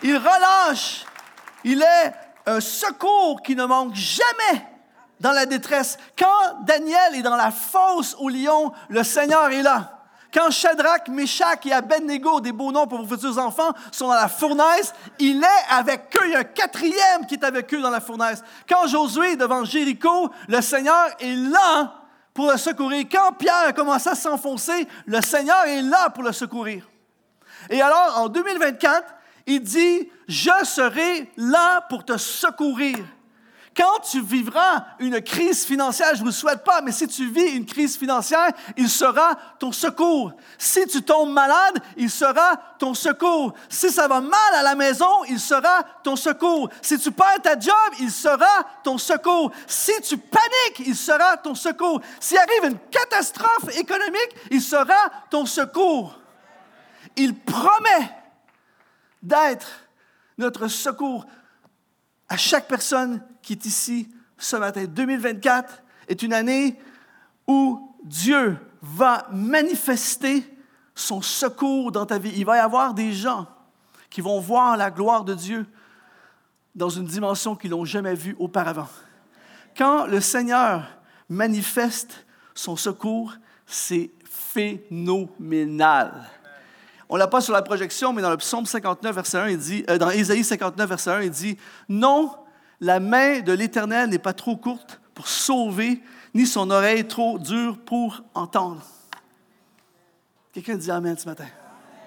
Il relâche. Il est un secours qui ne manque jamais dans la détresse. Quand Daniel est dans la fosse au lion, le Seigneur est là. Quand Shadrach, Meshach et Abednego, des beaux noms pour vos futurs enfants, sont dans la fournaise, il est avec eux. Il y a un quatrième qui est avec eux dans la fournaise. Quand Josué est devant Jéricho, le Seigneur est là pour le secourir. Quand Pierre a commencé à s'enfoncer, le Seigneur est là pour le secourir. Et alors, en 2024, il dit, « Je serai là pour te secourir. » Quand tu vivras une crise financière, je ne vous le souhaite pas, mais si tu vis une crise financière, il sera ton secours. Si tu tombes malade, il sera ton secours. Si ça va mal à la maison, il sera ton secours. Si tu perds ta job, il sera ton secours. Si tu paniques, il sera ton secours. S'il arrive une catastrophe économique, il sera ton secours. Il promet d'être notre secours à chaque personne qui est ici ce matin. 2024 est une année où Dieu va manifester son secours dans ta vie. Il va y avoir des gens qui vont voir la gloire de Dieu dans une dimension qu'ils n'ont jamais vue auparavant. Quand le Seigneur manifeste son secours, c'est phénoménal. On ne l'a pas sur la projection, mais dans le psaume 59, verset 1, il dit, dans Ésaïe 59, verset 1, il dit « Non, la main de l'Éternel n'est pas trop courte pour sauver, ni son oreille trop dure pour entendre. » Quelqu'un dit Amen ce matin.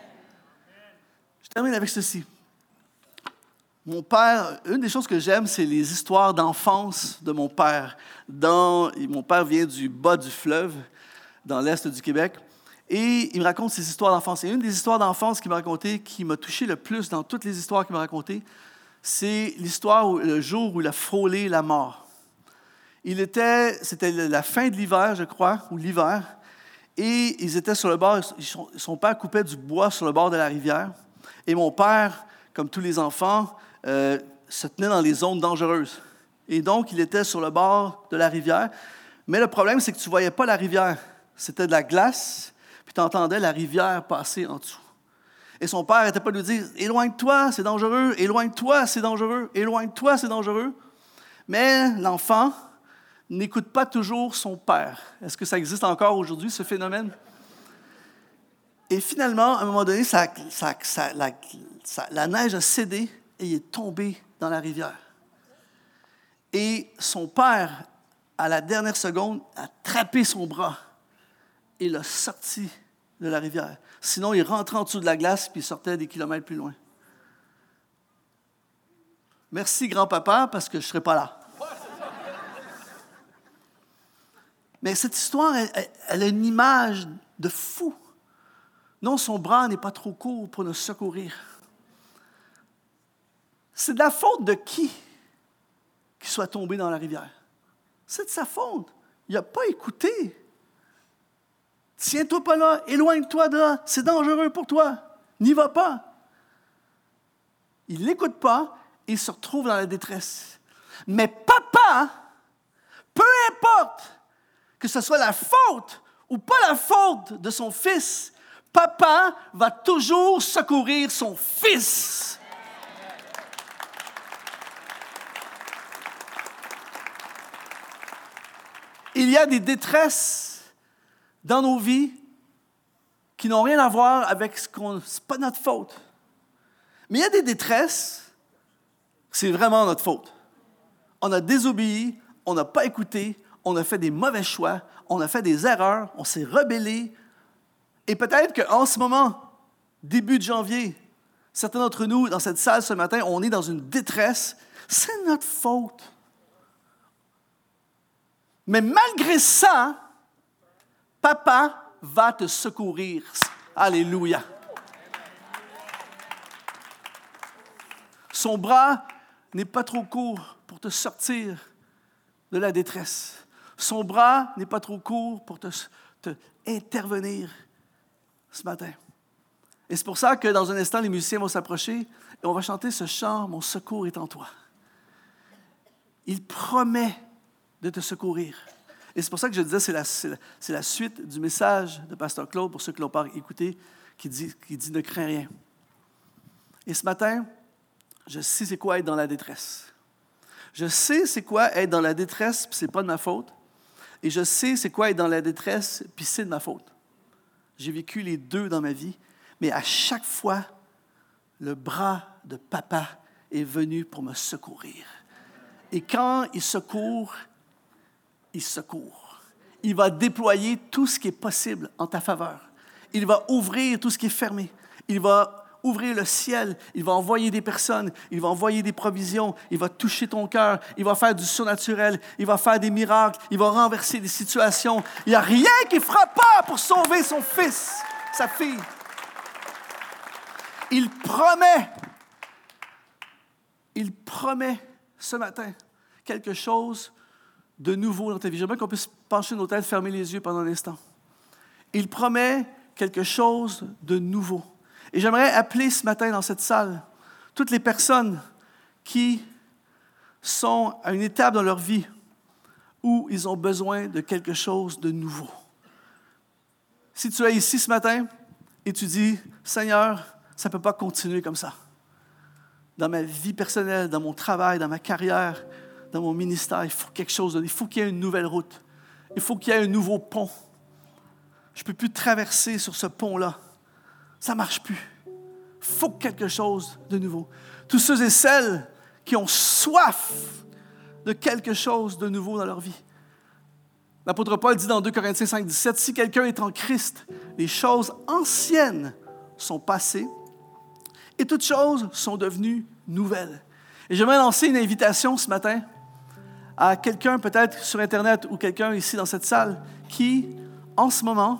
Je termine avec ceci. Mon père, une des choses que j'aime, c'est les histoires d'enfance de mon père. Mon père vient du bas du fleuve, dans l'est du Québec. Et il me raconte ses histoires d'enfance. Et une des histoires d'enfance qu'il m'a racontées, qui m'a touché le plus dans toutes les histoires qu'il m'a racontées, c'est l'histoire le jour où il a frôlé la mort. C'était la fin de l'hiver, je crois, ou l'hiver, et ils étaient sur le bord, son père coupait du bois sur le bord de la rivière, et mon père, comme tous les enfants, se tenait dans les zones dangereuses. Et donc, il était sur le bord de la rivière, mais le problème, c'est que tu ne voyais pas la rivière. C'était de la glace, puis tu entendais la rivière passer en dessous. Et son père n'arrêtait pas de lui dire « Éloigne-toi, c'est dangereux, éloigne-toi, c'est dangereux, éloigne-toi, c'est dangereux. » Mais l'enfant n'écoute pas toujours son père. Est-ce que ça existe encore aujourd'hui, ce phénomène? Et finalement, à un moment donné, la neige a cédé et il est tombé dans la rivière. Et son père, à la dernière seconde, a attrapé son bras et l'a sorti de la rivière. Sinon, il rentrait en dessous de la glace puis il sortait des kilomètres plus loin. Merci, grand-papa, parce que je ne serai pas là. Mais cette histoire, elle a une image de fou. Non, son bras n'est pas trop court pour nous secourir. C'est de la faute de qui qu'il soit tombé dans la rivière? C'est de sa faute. Il n'a pas écouté. Tiens-toi pas là, éloigne-toi de là, c'est dangereux pour toi, n'y va pas. Il n'écoute pas et il se retrouve dans la détresse. Mais papa, peu importe que ce soit la faute ou pas la faute de son fils, papa va toujours secourir son fils. Il y a des détresses dans nos vies qui n'ont rien à voir avec c'est pas notre faute. Mais il y a des détresses, c'est vraiment notre faute. On a désobéi, on n'a pas écouté, on a fait des mauvais choix, on a fait des erreurs, on s'est rebellé. Et peut-être qu'en ce moment, début de janvier, certains d'entre nous, dans cette salle ce matin, on est dans une détresse. C'est notre faute. Mais malgré ça, papa va te secourir. Alléluia. Son bras n'est pas trop court pour te sortir de la détresse. Son bras n'est pas trop court pour te intervenir ce matin. Et c'est pour ça que dans un instant, les musiciens vont s'approcher et on va chanter ce chant « Mon secours est en toi ». Il promet de te secourir. Et c'est pour ça que je disais, c'est la suite du message de Pasteur Claude, pour ceux qui l'ont pas écouté, qui dit « Ne crains rien ». Et ce matin, Je sais c'est quoi être dans la détresse. Je sais c'est quoi être dans la détresse, puis c'est pas de ma faute. Et je sais c'est quoi être dans la détresse, puis c'est de ma faute. J'ai vécu les deux dans ma vie, mais à chaque fois, le bras de papa est venu pour me secourir. Et quand il secourt, il secourt. Il va déployer tout ce qui est possible en ta faveur. Il va ouvrir tout ce qui est fermé. Il va ouvrir le ciel, il va envoyer des personnes, il va envoyer des provisions, il va toucher ton cœur, il va faire du surnaturel, il va faire des miracles, il va renverser des situations. Il n'y a rien qu'il ne fera pas pour sauver son fils, sa fille. Il promet ce matin quelque chose de nouveau dans ta vie. J'aimerais qu'on puisse pencher nos têtes, fermer les yeux pendant un instant. Il promet quelque chose de nouveau. Et j'aimerais appeler ce matin dans cette salle toutes les personnes qui sont à une étape dans leur vie où ils ont besoin de quelque chose de nouveau. Si tu es ici ce matin et tu dis, « Seigneur, ça ne peut pas continuer comme ça. Dans ma vie personnelle, dans mon travail, dans ma carrière, dans mon ministère, il faut quelque chose, il faut qu'il y ait une nouvelle route. Il faut qu'il y ait un nouveau pont. Je ne peux plus traverser sur ce pont-là. Ça ne marche plus. Il faut quelque chose de nouveau. » Tous ceux et celles qui ont soif de quelque chose de nouveau dans leur vie. L'apôtre Paul dit dans 2 Corinthiens 5, 17, « Si quelqu'un est en Christ, les choses anciennes sont passées et toutes choses sont devenues nouvelles. » Et j'aimerais lancer une invitation ce matin à quelqu'un peut-être sur Internet ou quelqu'un ici dans cette salle qui, en ce moment,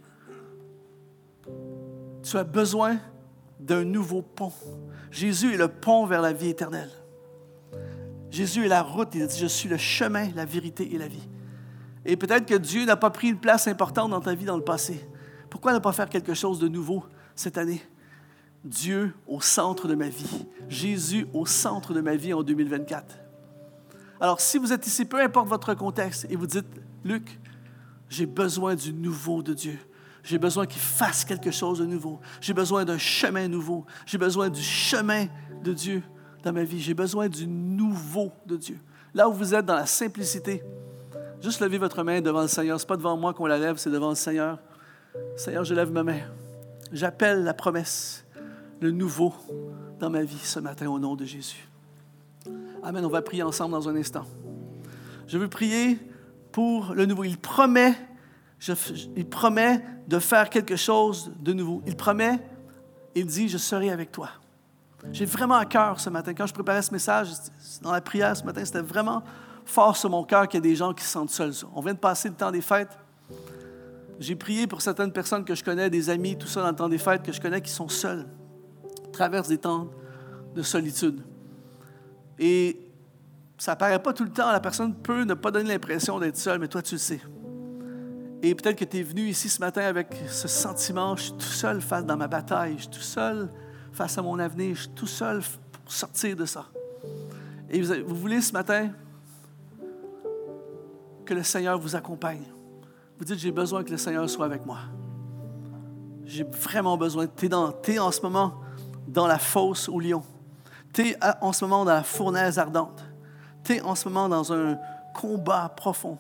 tu as besoin d'un nouveau pont. Jésus est le pont vers la vie éternelle. Jésus est la route. Il a dit, « Je suis le chemin, la vérité et la vie. » Et peut-être que Dieu n'a pas pris une place importante dans ta vie dans le passé. Pourquoi ne pas faire quelque chose de nouveau cette année? Dieu au centre de ma vie. Jésus au centre de ma vie en 2024. Alors, si vous êtes ici, peu importe votre contexte, et vous dites, « Luc, j'ai besoin du nouveau de Dieu. J'ai besoin qu'il fasse quelque chose de nouveau. J'ai besoin d'un chemin nouveau. J'ai besoin du chemin de Dieu dans ma vie. J'ai besoin du nouveau de Dieu. » Là où vous êtes dans la simplicité, juste levez votre main devant le Seigneur. Ce n'est pas devant moi qu'on la lève, c'est devant le Seigneur. Seigneur, je lève ma main. J'appelle la promesse, le nouveau dans ma vie ce matin au nom de Jésus. Amen. On va prier ensemble dans un instant. Je veux prier pour le nouveau. Il promet de faire quelque chose de nouveau. Il dit, je serai avec toi. J'ai vraiment à cœur ce matin. Quand je préparais ce message, dans la prière ce matin, c'était vraiment fort sur mon cœur qu'il y a des gens qui se sentent seuls. On vient de passer le temps des fêtes. J'ai prié pour certaines personnes que je connais, des amis, tout ça dans le temps des fêtes, que je connais qui sont seuls, traversent des temps de solitude. Et ça ne paraît pas tout le temps. La personne peut ne pas donner l'impression d'être seule, mais toi, tu le sais. Et peut-être que tu es venu ici ce matin avec ce sentiment, je suis tout seul face dans ma bataille, je suis tout seul face à mon avenir, je suis tout seul pour sortir de ça. Et vous voulez ce matin que le Seigneur vous accompagne. Vous dites, j'ai besoin que le Seigneur soit avec moi. J'ai vraiment besoin. Tu es en ce moment dans la fosse au lion. Tu es en ce moment dans la fournaise ardente. Tu es en ce moment dans un combat profond.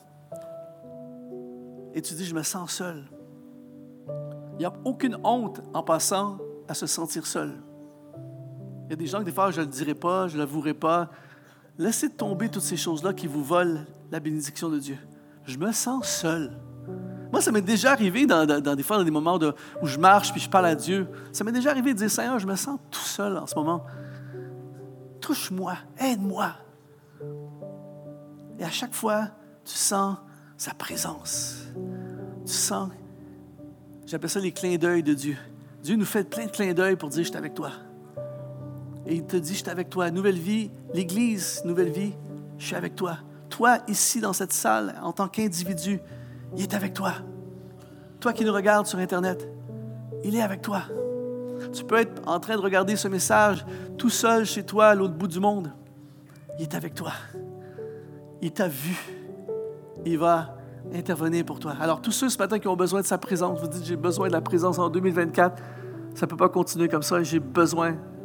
Et tu dis, je me sens seul. Il n'y a aucune honte en passant à se sentir seul. Il y a des gens que des fois, je ne le dirai pas, je ne l'avouerai pas. Laissez tomber toutes ces choses-là qui vous volent la bénédiction de Dieu. Je me sens seul. Moi, ça m'est déjà arrivé des fois dans des moments où je marche puis je parle à Dieu. Ça m'est déjà arrivé de dire, Seigneur, je me sens tout seul en ce moment. Touche-moi, aide-moi. Et à chaque fois, tu sens sa présence. Tu sens, j'appelle ça les clins d'œil de Dieu. Dieu nous fait plein de clins d'œil pour dire, je suis avec toi. Et il te dit, je suis avec toi. Nouvelle vie, l'Église, nouvelle vie, je suis avec toi. Toi, ici, dans cette salle, en tant qu'individu, il est avec toi. Toi qui nous regardes sur Internet, il est avec toi. Tu peux être en train de regarder ce message tout seul chez toi, à l'autre bout du monde. Il est avec toi. Il t'a vu. Il va intervenir pour toi. Alors, tous ceux ce matin qui ont besoin de sa présence, vous dites, j'ai besoin de la présence en 2024. Ça ne peut pas continuer comme ça. J'ai besoin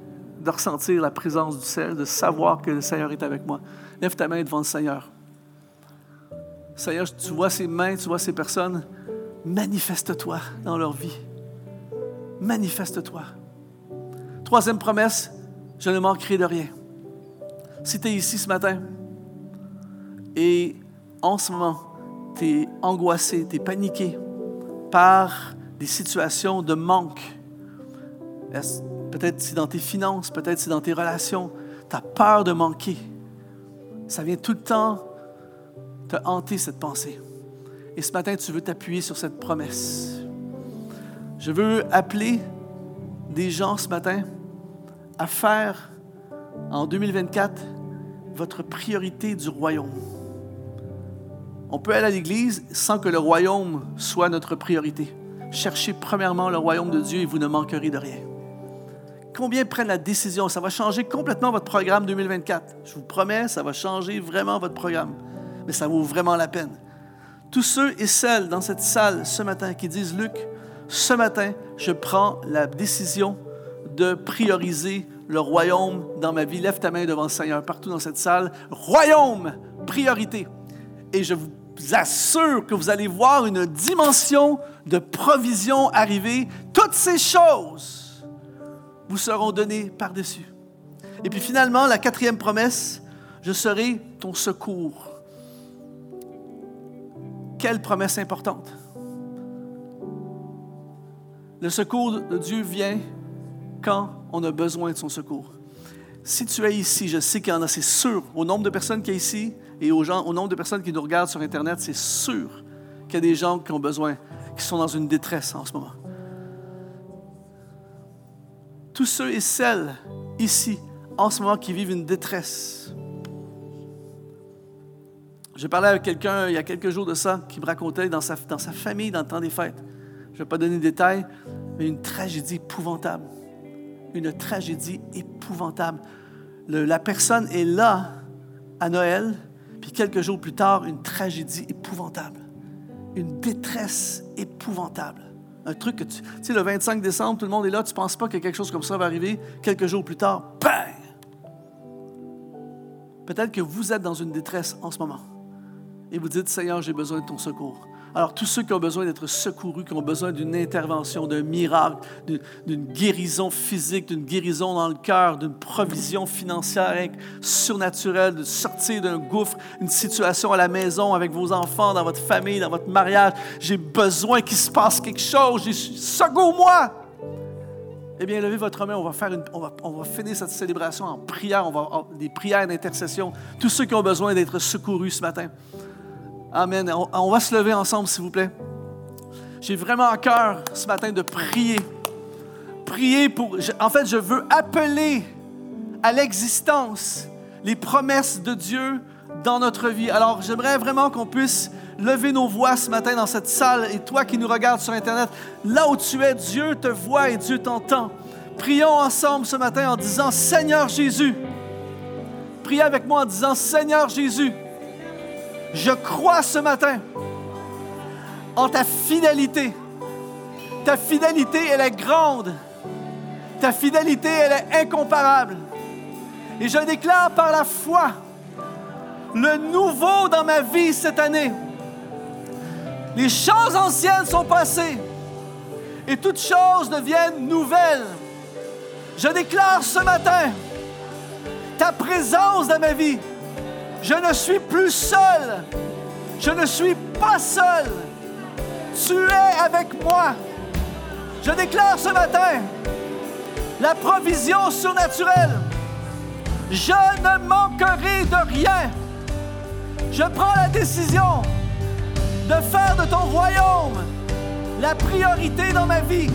de ressentir la présence du Seigneur, de savoir que le Seigneur est avec moi. Lève ta main devant le Seigneur. Seigneur, tu vois ces mains, tu vois ces personnes. Manifeste-toi dans leur vie. Manifeste-toi. Troisième promesse, je ne manquerai de rien. Si tu es ici ce matin et en ce moment, tu es angoissé, tu es paniqué par des situations de manque, peut-être c'est dans tes finances, peut-être c'est dans tes relations, tu as peur de manquer. Ça vient tout le temps te hanter cette pensée. Et ce matin, tu veux t'appuyer sur cette promesse. Je veux appeler des gens ce matin à faire en 2024 votre priorité du royaume. On peut aller à l'Église sans que le royaume soit notre priorité. Cherchez premièrement le royaume de Dieu et vous ne manquerez de rien. Combien prennent la décision? Ça va changer complètement votre programme 2024. Je vous promets, ça va changer vraiment votre programme. Mais ça vaut vraiment la peine. Tous ceux et celles dans cette salle ce matin qui disent « Luc, ce matin, je prends la décision de prioriser le royaume dans ma vie. » Lève ta main devant le Seigneur partout dans cette salle. Royaume, priorité. Et je vous assure que vous allez voir une dimension de provision arriver. Toutes ces choses vous seront données par-dessus. Et puis finalement, la quatrième promesse, je serai ton secours. Quelle promesse importante. Le secours de Dieu vient quand on a besoin de son secours. Si tu es ici, je sais qu'il y en a, c'est sûr, au nombre de personnes qui sont ici et au nombre de personnes qui nous regardent sur Internet, c'est sûr qu'il y a des gens qui ont besoin, qui sont dans une détresse en ce moment. Tous ceux et celles ici, en ce moment, qui vivent une détresse. Je parlais avec quelqu'un il y a quelques jours de ça, qui me racontait dans sa famille, dans le temps des fêtes. Je ne vais pas donner de détails, mais une tragédie épouvantable. Une tragédie épouvantable. La personne est là à Noël, puis quelques jours plus tard, une tragédie épouvantable. Une détresse épouvantable. Un truc que tu sais, le 25 décembre, tout le monde est là, tu ne penses pas que quelque chose comme ça va arriver. Quelques jours plus tard, bang! Peut-être que vous êtes dans une détresse en ce moment. Et vous dites, Seigneur, j'ai besoin de ton secours. Alors, tous ceux qui ont besoin d'être secourus, qui ont besoin d'une intervention, d'un miracle, d'une guérison physique, d'une guérison dans le cœur, d'une provision financière surnaturelle, de sortir d'un gouffre, une situation à la maison avec vos enfants, dans votre famille, dans votre mariage, j'ai besoin qu'il se passe quelque chose, secours-moi! Eh bien, levez votre main, on va finir cette célébration en prière, des prières d'intercession. Tous ceux qui ont besoin d'être secourus ce matin. Amen. On va se lever ensemble, s'il vous plaît. J'ai vraiment à cœur ce matin de prier. Prier en fait, je veux appeler à l'existence les promesses de Dieu dans notre vie. Alors, j'aimerais vraiment qu'on puisse lever nos voix ce matin dans cette salle. Et toi qui nous regardes sur Internet, là où tu es, Dieu te voit et Dieu t'entend. Prions ensemble ce matin en disant, Seigneur Jésus. Priez avec moi en disant, Seigneur Jésus. Je crois ce matin en ta fidélité. Ta fidélité, elle est grande. Ta fidélité, elle est incomparable. Et je déclare par la foi le nouveau dans ma vie cette année. Les choses anciennes sont passées et toutes choses deviennent nouvelles. Je déclare ce matin ta présence dans ma vie. Je ne suis plus seul. Je ne suis pas seul. Tu es avec moi. Je déclare ce matin la provision surnaturelle. Je ne manquerai de rien. Je prends la décision de faire de ton royaume la priorité dans ma vie.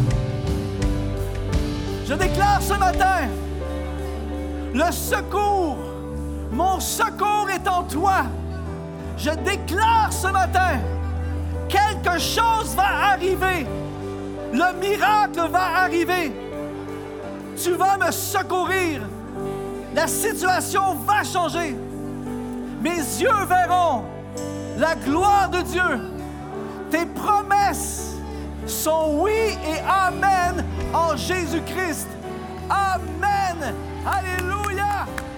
Je déclare ce matin le secours. Mon secours est en toi. Je déclare ce matin, quelque chose va arriver. Le miracle va arriver. Tu vas me secourir. La situation va changer. Mes yeux verront la gloire de Dieu. Tes promesses sont oui et amen en Jésus-Christ. Amen. Alléluia!